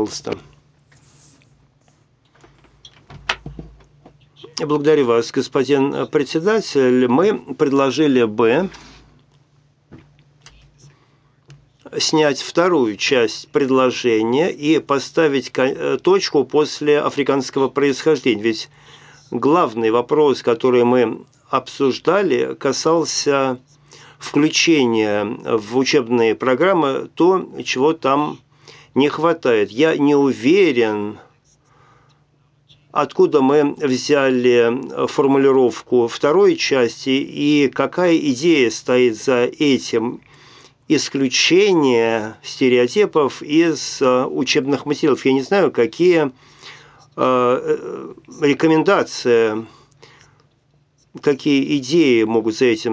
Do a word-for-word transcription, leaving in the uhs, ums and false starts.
пожалуйста. Благодарю вас, господин председатель. Мы предложили бы снять вторую часть предложения и поставить точку после африканского происхождения. Ведь главный вопрос, который мы обсуждали, касался включения в учебные программы то, чего там не хватает. Я не уверен, откуда мы взяли формулировку второй части и какая идея стоит за этим. Исключение стереотипов из учебных материалов. Я не знаю, какие рекомендации, какие идеи могут за этим